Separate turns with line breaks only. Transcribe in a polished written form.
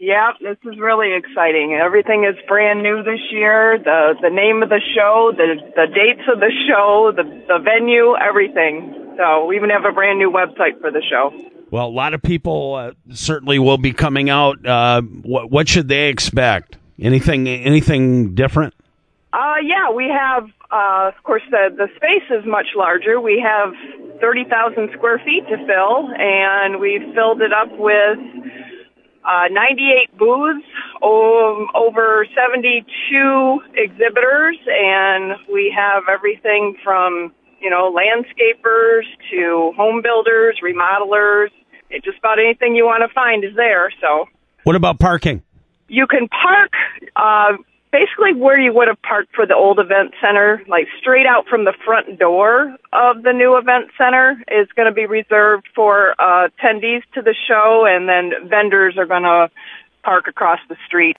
Yeah, this is really exciting. Everything is brand new this year. The name of the show, the dates of the show, the venue, everything. So we even have a brand new website for the show.
Well, a lot of people certainly will be coming out. What should they expect? Anything different?
Yeah, we have, of course, the space is much larger. We have 30,000 square feet to fill, and we've filled it up with 98 booths, over 72 exhibitors, and we have everything from, landscapers to home builders, remodelers. Just about anything you want to find is there. So,
what about parking?
You can park basically where you would have parked for the old event center, like straight out from the front door of the new event center is going to be reserved for attendees to the show, and then vendors are going to park across the street.